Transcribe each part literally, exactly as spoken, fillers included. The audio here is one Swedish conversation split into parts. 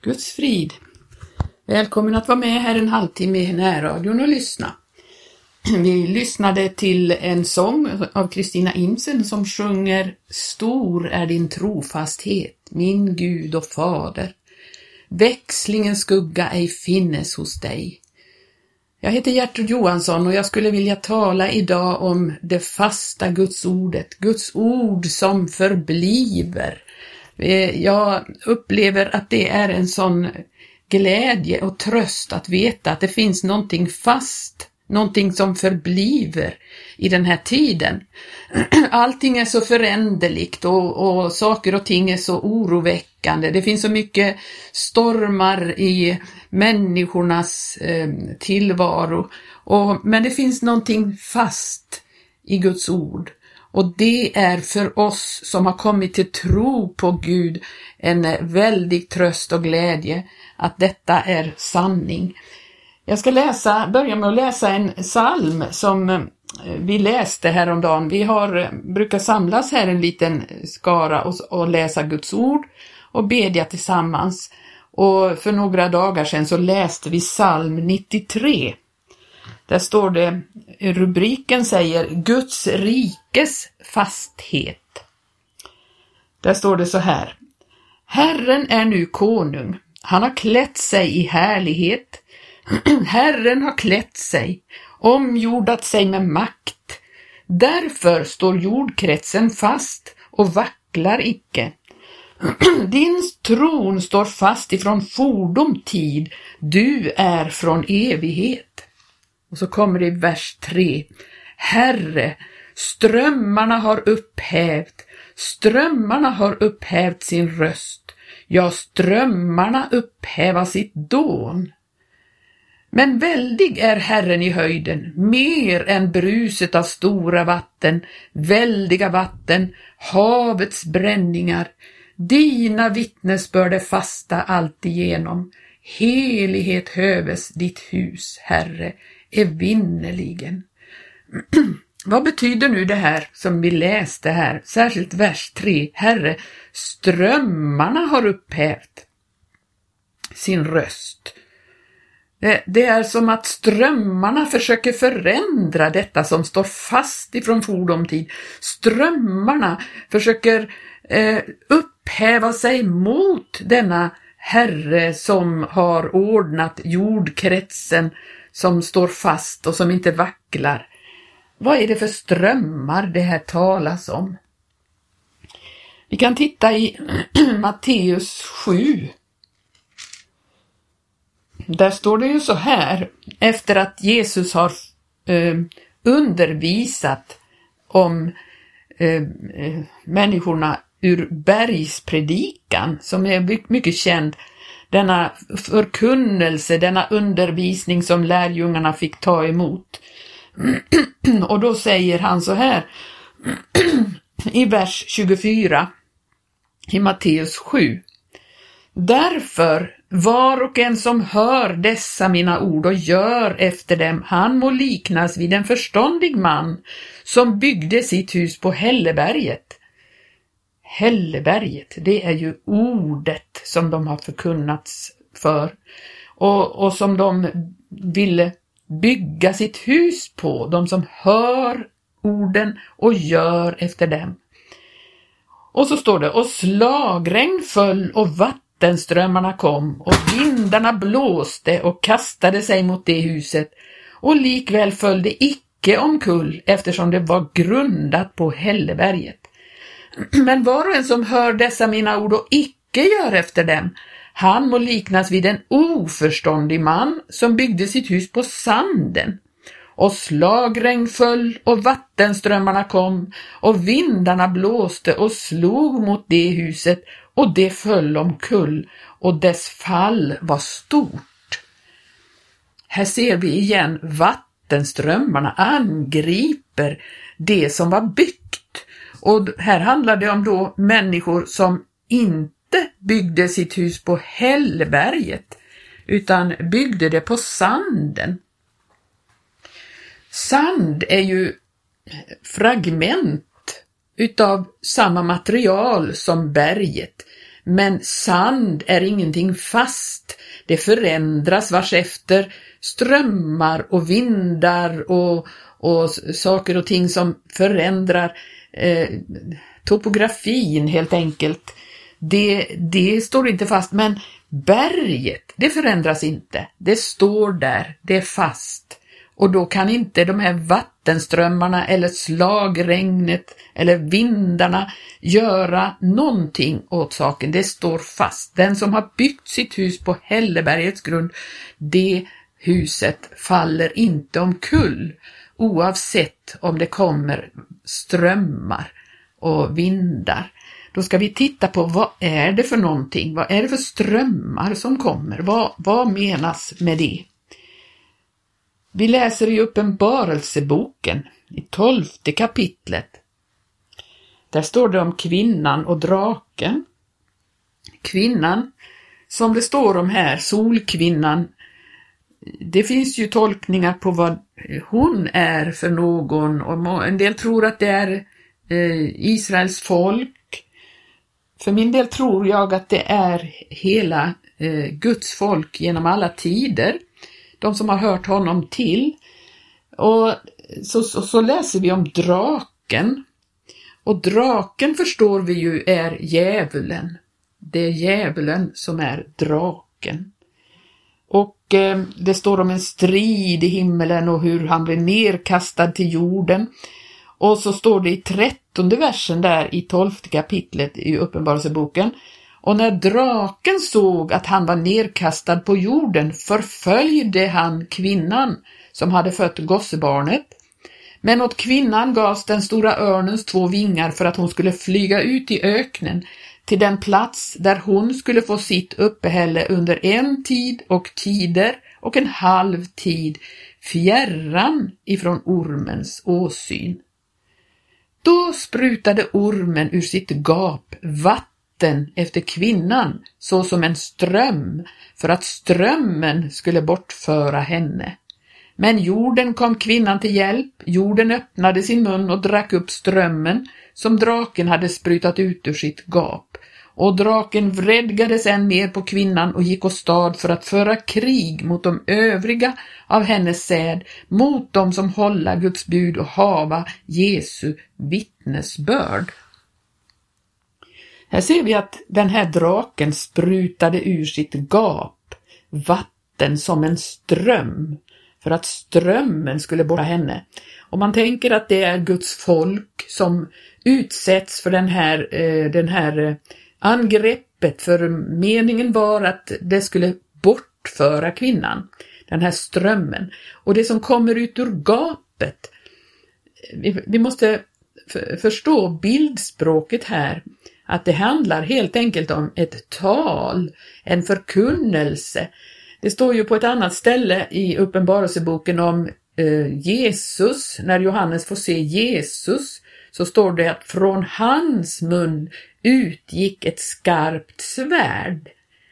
Guds frid. Välkommen att vara med här en halvtimme i närradion och lyssna. Vi lyssnade till en sång av Kristina Imsen som sjunger Stor är din trofasthet, min Gud och Fader. Växlingens skugga ej finnes hos dig. Jag heter Gertrud Johansson och jag skulle vilja tala idag om det fasta Guds ordet. Guds ord som förbliver. Jag upplever att det är en sån glädje och tröst att veta att det finns någonting fast, någonting som förbliver i den här tiden. Allting är så föränderligt och, och saker och ting är så oroväckande. Det finns så mycket stormar i människornas eh, tillvaro. Och, men det finns någonting fast i Guds ord. Och det är för oss som har kommit till tro på Gud en väldig tröst och glädje att detta är sanning. Jag ska läsa, börja med att läsa en psalm som vi läste häromdagen. Vi har, brukar samlas här en liten skara och, och läsa Guds ord och bedja tillsammans. Och för några dagar sedan så läste vi psalm nittiotre. Där står det, rubriken säger Guds rikes fasthet. Där står det så här. Herren är nu konung. Han har klätt sig i härlighet. Herren har klätt sig, omjordat sig med makt. Därför står jordkretsen fast och vacklar icke. Din tron står fast ifrån fordom tid. Du är från evighet. Och så kommer det i vers tre. Herre, strömmarna har upphävt. Strömmarna har upphävt sin röst. Ja, strömmarna upphäva sitt dån. Men väldig är Herren i höjden, mer än bruset av stora vatten, väldiga vatten, havets bränningar. Dina vittnesbörd är fasta alltigenom. Helighet höves ditt hus, Herre, evinnerligen. Vad betyder nu det här som vi läste här, särskilt vers tre? Herre, strömmarna har upphävt sin röst. Det, det är som att strömmarna försöker förändra detta som står fast ifrån fordomtid. Strömmarna försöker eh, upphäva sig mot denna Herre som har ordnat jordkretsen, som står fast och som inte vacklar. Vad är det för strömmar det här talas om? Vi kan titta i Matteus sju. Där står det ju så här, efter att Jesus har eh, undervisat om eh, människorna ur bergspredikan, som är mycket känd, denna förkunnelse, denna undervisning som lärjungarna fick ta emot. Och då säger han så här i vers tjugofyra i Matteus sju. Därför var och en som hör dessa mina ord och gör efter dem, han må liknas vid en förståndig man som byggde sitt hus på Hälleberget. Hälleberget, det är ju ordet som de har förkunnats för och, och som de ville bygga sitt hus på, de som hör orden och gör efter dem. Och så står det, och slagregn föll och vattenströmmarna kom och vindarna blåste och kastade sig mot det huset och likväl föll det icke omkull eftersom det var grundat på Hälleberget. Men var och en som hör dessa mina ord och icke gör efter dem, han må liknas vid en oförståndig man som byggde sitt hus på sanden. Och slagregn föll och vattenströmmarna kom och vindarna blåste och slog mot det huset och det föll omkull och dess fall var stort. Här ser vi igen vattenströmmarna angriper det som var byggt. Och här handlar det om då människor som inte byggde sitt hus på Hälleberget utan byggde det på sanden. Sand är ju fragment utav samma material som berget. Men sand är ingenting fast. Det förändras vartefter strömmar och vindar och, och saker och ting som förändrar eh, topografin helt enkelt. Det, det står inte fast, men berget, det förändras inte. Det står där, det är fast. Och då kan inte de här vattenströmmarna eller slagregnet eller vindarna göra någonting åt saken. Det står fast. Den som har byggt sitt hus på Hällebergets grund, det huset faller inte omkull, oavsett om det kommer strömmar och vindar. Då ska vi titta på vad är det för någonting, vad är det för strömmar som kommer, vad, vad menas med det? Vi läser i Uppenbarelseboken i tolfte kapitlet. Där står det om kvinnan och draken. Kvinnan, som det står om här, solkvinnan, det finns ju tolkningar på vad hon är för någon, och en del tror att det är eh, Israels folk. För min del tror jag att det är hela eh, Guds folk genom alla tider, de som har hört honom till. Och så, så, så läser vi om draken. Och draken förstår vi ju är djävulen. Det är djävulen som är draken. Och eh, det står om en strid i himmelen och hur han blir nerkastad till jorden. Och så står det i trettonde versen där i tolfte kapitlet i Uppenbarelseboken. Och när draken såg att han var nerkastad på jorden förföljde han kvinnan som hade fött gossebarnet. Men åt kvinnan gavs den stora örnens två vingar för att hon skulle flyga ut i öknen till den plats där hon skulle få sitt uppehälle under en tid och tider och en halv tid fjärran ifrån ormens åsyn. Då sprutade ormen ur sitt gap vatten efter kvinnan så som en ström, för att strömmen skulle bortföra henne. Men jorden kom kvinnan till hjälp, jorden öppnade sin mun och drack upp strömmen som draken hade sprutat ut ur sitt gap. Och draken vredgades än mer på kvinnan och gick åstad för att föra krig mot de övriga av hennes säd, mot dem som hålla Guds bud och hava Jesu vittnesbörd. Här ser vi att den här draken sprutade ur sitt gap vatten som en ström, för att strömmen skulle borta henne. Och man tänker att det är Guds folk som utsätts för den här, eh, den här eh, angreppet, för meningen var att det skulle bortföra kvinnan, den här strömmen. Och det som kommer ut ur gapet, vi, vi måste f- förstå bildspråket här, att det handlar helt enkelt om ett tal, en förkunnelse. Det står ju på ett annat ställe i Uppenbarelseboken om eh, Jesus, när Johannes får se Jesus, så står det att från hans mun utgick ett skarpt svärd.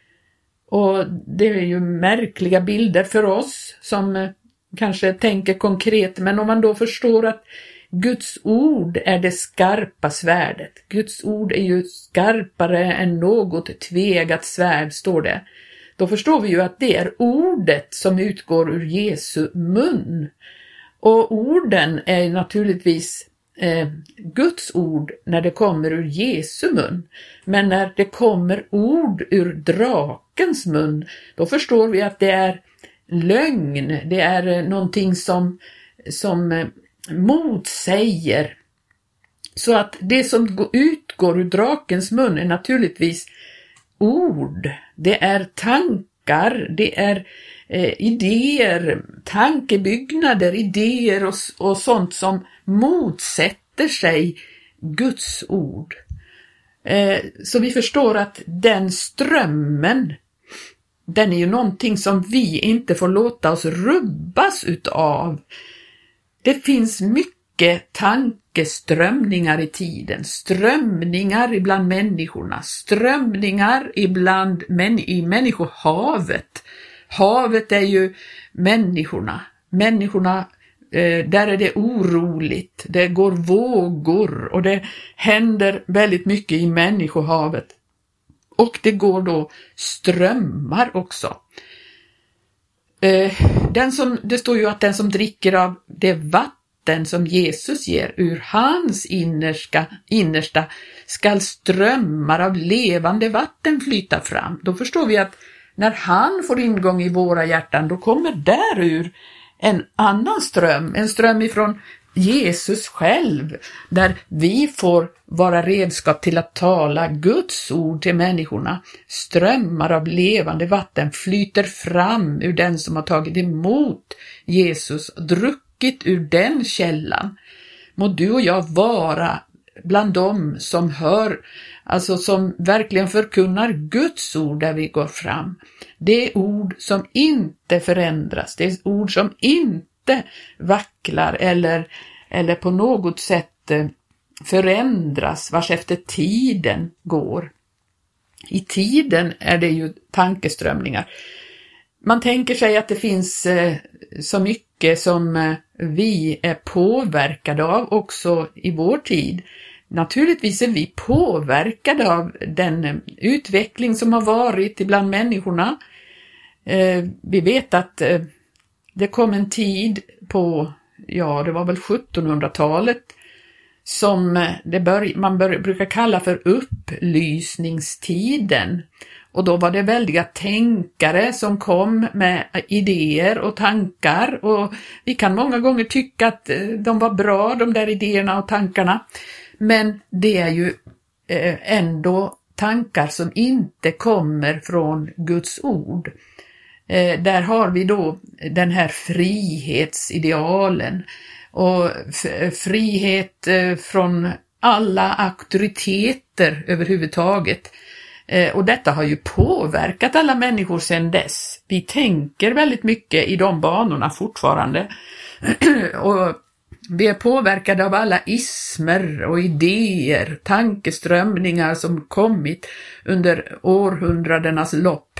Och det är ju märkliga bilder för oss som eh, kanske tänker konkret, men om man då förstår att Guds ord är det skarpa svärdet. Guds ord är ju skarpare än något tvegat svärd, står det. Då förstår vi ju att det är ordet som utgår ur Jesu mun. Och orden är naturligtvis eh, Guds ord när det kommer ur Jesu mun. Men när det kommer ord ur drakens mun, då förstår vi att det är lögn. Det är någonting som, som eh, motsäger. Så att det som utgår ur drakens mun är naturligtvis ord, det är tankar, det är eh, idéer, tankebyggnader, idéer och, och sånt som motsätter sig Guds ord. Eh, så vi förstår att den strömmen, den är ju någonting som vi inte får låta oss rubbas utav. Det finns mycket tankeströmningar i tiden, strömningar ibland människorna, strömningar ibland män, i människohavet. Havet är ju människorna. Människorna, eh, där är det oroligt, det går vågor och det händer väldigt mycket i människohavet. Och det går då strömmar också. Den som, det står ju att den som dricker av det vatten som Jesus ger ur hans innersta, innersta skall strömmar av levande vatten flyta fram. Då förstår vi att när han får ingång i våra hjärtan, då kommer därur en annan ström, en ström ifrån Jesus själv, där vi får vara redskap till att tala Guds ord till människorna. Strömmar av levande vatten flyter fram ur den som har tagit emot Jesus och druckit ur den källan. Må du och jag vara bland dem som hör, alltså som verkligen förkunnar Guds ord där vi går fram. Det är ord som inte förändras, det är ord som inte vacklar eller, eller på något sätt förändras vars efter tiden går. I tiden är det ju tankeströmningar. Man tänker sig att det finns eh, så mycket som eh, vi är påverkade av också i vår tid. Naturligtvis är vi påverkade av den eh, utveckling som har varit ibland människorna. Eh, vi vet att eh, det kom en tid på, ja det var väl sjuttonhundratalet, som det bör, man bör, brukar kalla för upplysningstiden. Och då var det väldiga tänkare som kom med idéer och tankar, och vi kan många gånger tycka att de var bra, de där idéerna och tankarna. Men det är ju ändå tankar som inte kommer från Guds ord. Där har vi då den här frihetsidealen och frihet från alla auktoriteter överhuvudtaget. Och detta har ju påverkat alla människor sedan dess. Vi tänker väldigt mycket i de banorna fortfarande. Och vi är påverkade av alla ismer och idéer, tankeströmningar som kommit under århundradenas lopp.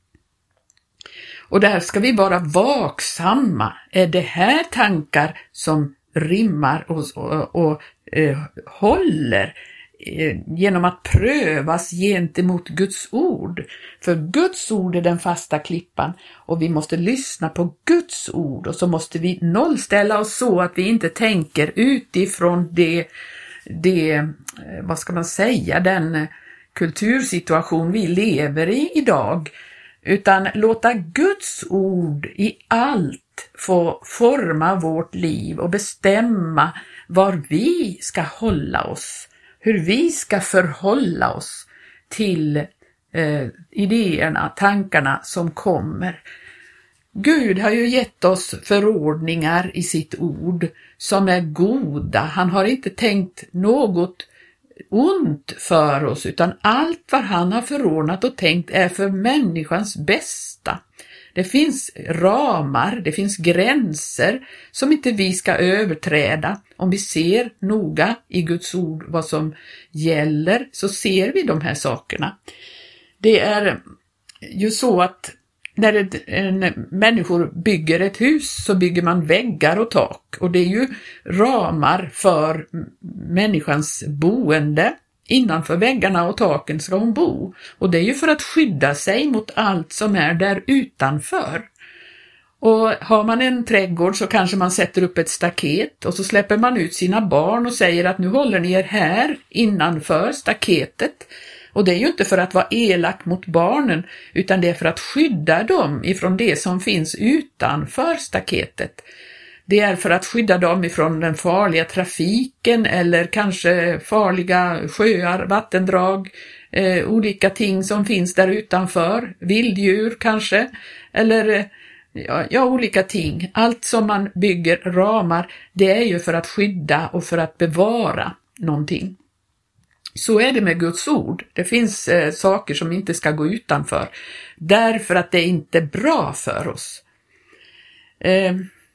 Och där ska vi vara vaksamma. Är det här tankar som rimmar och, och, och eh, håller eh, genom att prövas gentemot Guds ord? För Guds ord är den fasta klippan, och vi måste lyssna på Guds ord, och så måste vi nollställa oss så att vi inte tänker utifrån det, det vad ska man säga, den kultursituation vi lever i idag. Utan låta Guds ord i allt få forma vårt liv och bestämma var vi ska hålla oss, hur vi ska förhålla oss till eh, idéerna, tankarna som kommer. Gud har ju gett oss förordningar i sitt ord som är goda. Han har inte tänkt något ont för oss, utan allt vad han har förordnat och tänkt är för människans bästa. Det finns ramar, det finns gränser som inte vi ska överträda. Om vi ser noga i Guds ord vad som gäller, så ser vi de här sakerna. Det är ju så att när ett, en, människor bygger ett hus så bygger man väggar och tak. Och det är ju ramar för människans boende. Innanför väggarna och taken ska hon bo. Och det är ju för att skydda sig mot allt som är där utanför. Och har man en trädgård så kanske man sätter upp ett staket och så släpper man ut sina barn och säger att nu håller ni er här innanför staketet. Och det är ju inte för att vara elak mot barnen, utan det är för att skydda dem ifrån det som finns utanför staketet. Det är för att skydda dem ifrån den farliga trafiken eller kanske farliga sjöar, vattendrag, eh, olika ting som finns där utanför, vilddjur kanske, eller ja, ja, olika ting. Allt som man bygger ramar, det är ju för att skydda och för att bevara någonting. Så är det med Guds ord. Det finns eh, saker som inte ska gå utanför, därför att det är inte bra för oss. Eh,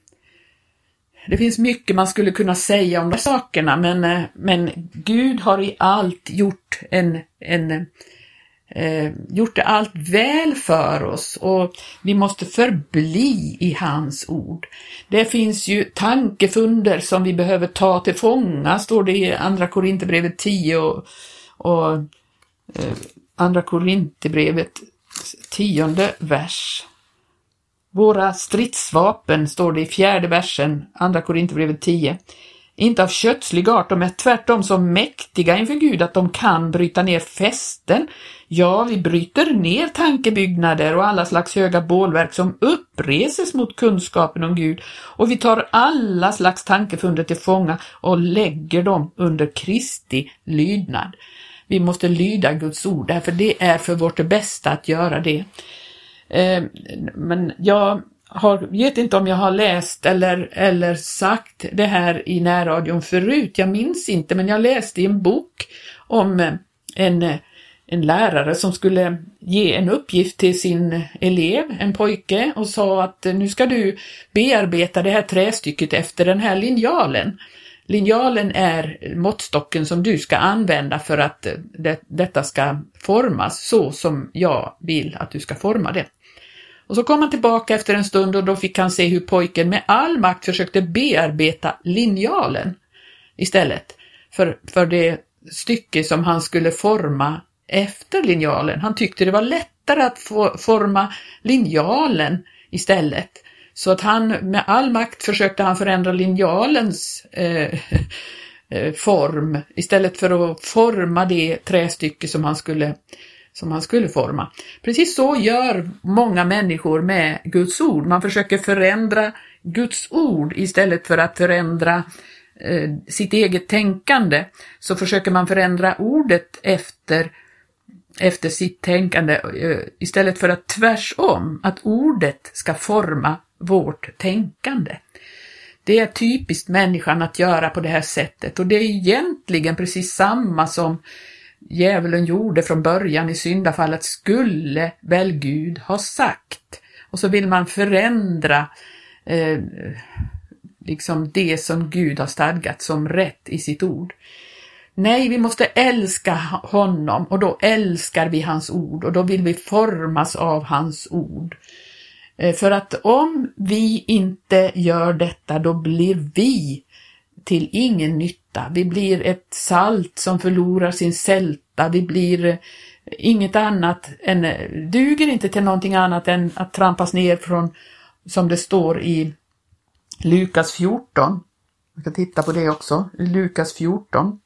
det finns mycket man skulle kunna säga om de sakerna, men, eh, men Gud har i allt gjort, en, en, eh, gjort det allt väl för oss, och vi måste förbli i hans ord. Det finns ju tankefunder som vi behöver ta till fånga, står det i andra Korinthierbrevet tio och, och eh, Andra Korinthierbrevet, tionde vers. Våra stridsvapen, står det i fjärde versen, Andra Korinthierbrevet tio. Inte av kötslig art, de är tvärtom så mäktiga inför Gud att de kan bryta ner fästen. Ja, vi bryter ner tankebyggnader och alla slags höga bålverk som uppreses mot kunskapen om Gud. Och vi tar alla slags tankefunder till fånga och lägger dem under Kristi lydnad. Vi måste lyda Guds ord, därför det är för vårt bästa att göra det. Eh, men jag har, vet inte om jag har läst eller, eller sagt det här i närradion förut. Jag minns inte, men jag läste i en bok om en, en lärare som skulle ge en uppgift till sin elev, en pojke, och sa att nu ska du bearbeta det här trästycket efter den här linjalen. Linjalen är måttstocken som du ska använda för att det, detta ska formas så som jag vill att du ska forma det. Och så kom han tillbaka efter en stund och då fick han se hur pojken med all makt försökte bearbeta linjalen istället för, för det stycke som han skulle forma efter linjalen. Han tyckte det var lättare att få forma linjalen istället. Så att han med all makt försökte han förändra linjalens eh, form istället för att forma det trästycke som han skulle som han skulle forma. Precis så gör många människor med Guds ord. Man försöker förändra Guds ord istället för att förändra eh, sitt eget tänkande. Så försöker man förändra ordet efter, efter sitt tänkande eh, istället för att tvärsom, att ordet ska forma vårt tänkande. Det är typiskt människan att göra på det här sättet, och det är egentligen precis samma som djävulen gjorde från början i syndafallet, skulle väl Gud ha sagt. Och så vill man förändra eh, liksom det som Gud har stadgat som rätt i sitt ord. Nej, vi måste älska honom, och då älskar vi hans ord, och då vill vi formas av hans ord. Eh, för att om vi inte gör detta, då blir vi till ingen nytta. Vi blir ett salt som förlorar sin sälta. Vi blir inget annat än, duger inte till någonting annat än att trampas ner från, som det står i Lukas fjorton. Jag ska titta på det också. Lukas fjorton.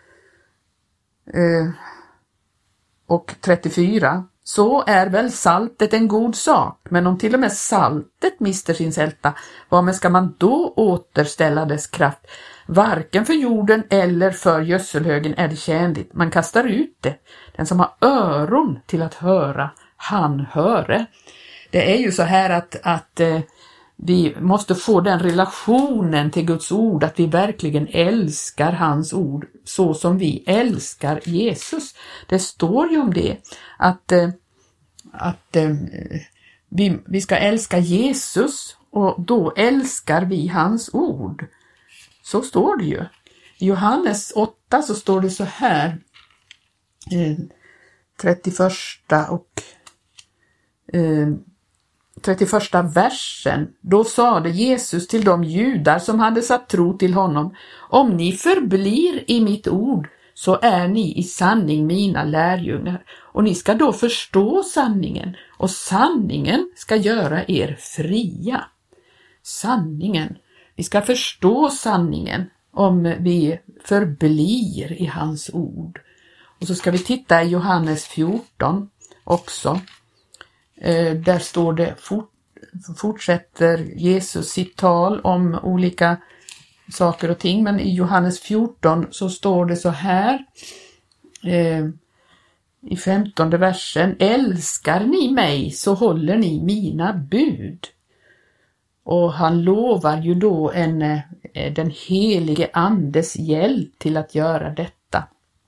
Eh, och trettiofyra. Så är väl saltet en god sak, men om till och med saltet mister sin sälta, varmed ska man då återställa dess kraft? Varken för jorden eller för gödselhögen är det tjänligt. Man kastar ut det. Den som har öron till att höra, han höre. Det är ju så här att, att eh, vi måste få den relationen till Guds ord, att vi verkligen älskar hans ord så som vi älskar Jesus. Det står ju om det, att, eh, att eh, vi, vi ska älska Jesus, och då älskar vi hans ord. Så står det ju. I Johannes åtta så står det så här, eh, trettioförsta och eh, trettioförsta versen. Då sade Jesus till de judar som hade satt tro till honom: om ni förblir i mitt ord, så är ni i sanning mina lärjungar, och ni ska då förstå sanningen, och sanningen ska göra er fria. Sanningen. Vi ska förstå sanningen om vi förblir i hans ord. Och så ska vi titta i Johannes fjorton också. Eh, där står det, fort, fortsätter Jesus sitt tal om olika saker och ting. Men i Johannes fjorton så står det så här eh, i femtonde versen: älskar ni mig så håller ni mina bud. Och han lovar ju då en, den helige andes hjälp till att göra detta.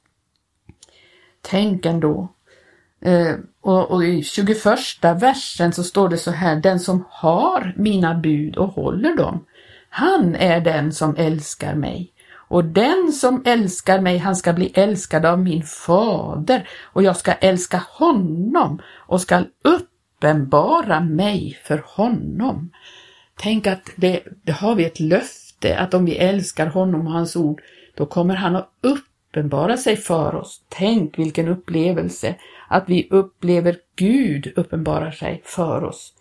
Tänk ändå. Eh, och, och i tjugoförsta versen så står det så här: den som har mina bud och håller dem, han är den som älskar mig. Och den som älskar mig, han ska bli älskad av min fader, och jag ska älska honom och ska uppenbara mig för honom. Tänk att det, det har vi ett löfte, att om vi älskar honom och hans ord, då kommer han att uppenbara sig för oss. Tänk vilken upplevelse att vi upplever Gud uppenbarar sig för oss.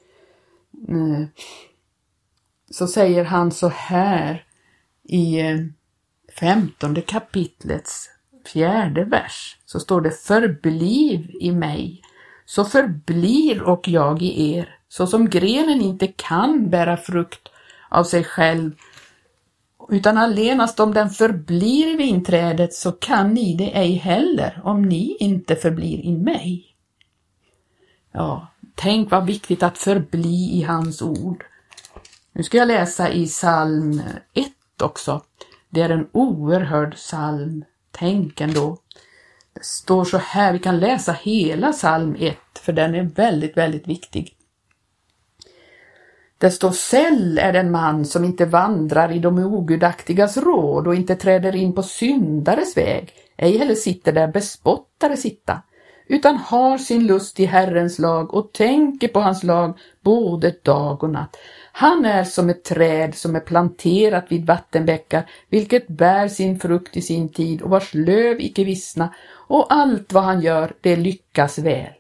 Så säger han så här i femtonde kapitlets fjärde vers, så står det: förbliv i mig, så förblir och jag i er, så som grenen inte kan bära frukt av sig själv, utan allenast om den förblir i vinträdet, så kan ni det ej heller, om ni inte förblir i mig. Ja, tänk vad viktigt att förbli i hans ord. Nu ska jag läsa i psalm ett också. Det är en oerhörd psalm. Tänk ändå. Det står så här, vi kan läsa hela psalm ett, för den är väldigt, väldigt viktig. Det står: säll är den man som inte vandrar i de ogudaktigas råd och inte träder in på syndares väg, ej heller sitter där bespottare sitta, utan har sin lust i Herrens lag och tänker på hans lag både dag och natt. Han är som ett träd som är planterat vid vattenbäckar, vilket bär sin frukt i sin tid och vars löv icke vissna, och allt vad han gör, det lyckas väl.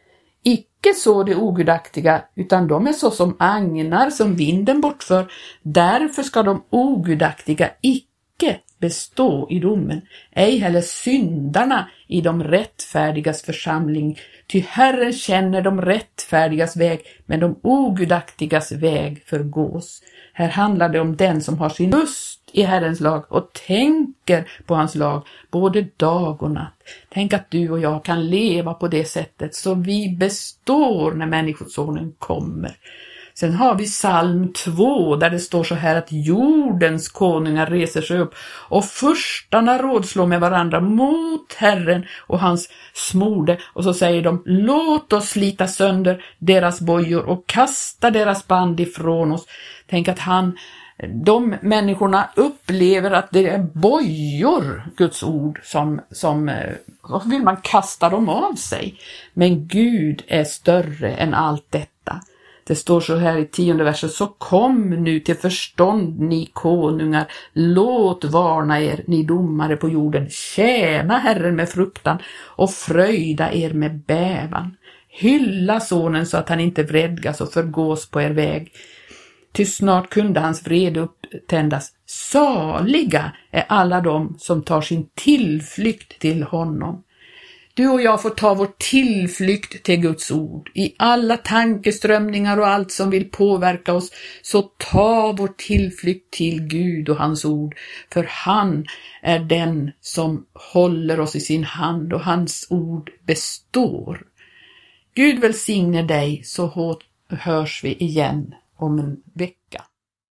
Icke så det ogudaktiga, utan de är så som agnar som vinden bortför. Därför ska de ogudaktiga icke bestå i domen, ej heller syndarna i de rättfärdigas församling. Ty Herren känner de rättfärdigas väg, men de ogudaktigas väg förgås. Här handlar det om den som har sin lust i Herrens lag och tänker på hans lag både dag och natt. Tänk att du och jag kan leva på det sättet, så vi består när människosonen kommer. Sen har vi psalm två där det står så här att jordens konungar reser sig upp och furstarna rådslår med varandra mot Herren och hans smorde. Och så säger de: låt oss slita sönder deras bojor och kasta deras band ifrån oss. Tänk att han, de människorna upplever att det är bojor, Guds ord, som, som så vill man kasta dem av sig. Men Gud är större än allt detta. Det står så här i tionde versen: så kom nu till förstånd, ni konungar, låt varna er, ni domare på jorden, tjäna Herren med fruktan och fröjda er med bävan. Hylla sonen så att han inte vredgas och förgås på er väg. Ty snart kunde hans vrede upptändas. Saliga är alla de som tar sin tillflykt till honom. Du och jag får ta vår tillflykt till Guds ord. I alla tankeströmningar och allt som vill påverka oss, så ta vår tillflykt till Gud och hans ord. För han är den som håller oss i sin hand och hans ord består. Gud välsigne dig, så hörs vi igen om en vecka.